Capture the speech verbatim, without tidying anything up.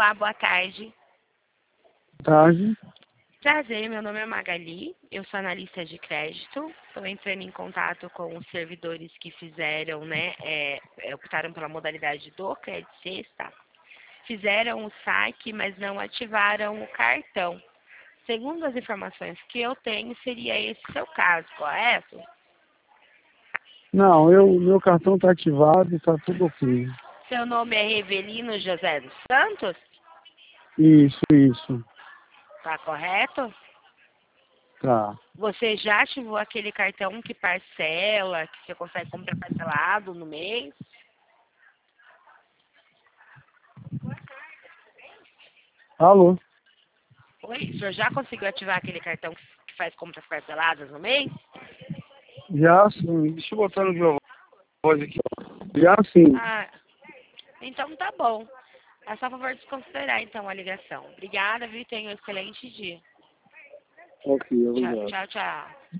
Olá, boa tarde. Tarde. Prazer, meu nome é Magali, eu sou analista de crédito. Estou entrando em contato com os servidores que fizeram, né, é, optaram pela modalidade do crédito sexta. Fizeram o saque, mas não ativaram o cartão. Segundo as informações que eu tenho, seria esse seu caso, correto? Não, eu, meu cartão está ativado, está tudo ok. Seu nome é Revelino José dos Santos? Isso, isso. Tá correto? Tá. Você já ativou aquele cartão que parcela, que você consegue comprar parcelado no mês? Alô? Oi, o senhor já conseguiu ativar aquele cartão que faz compras parceladas no mês? Já sim. Deixa eu botar no viva voz aqui. Já sim. Ah, então tá bom. É só favor desconsiderar então a ligação. Obrigada, viu? Tenha um excelente dia. Ok, Tchau, obrigado. tchau, tchau.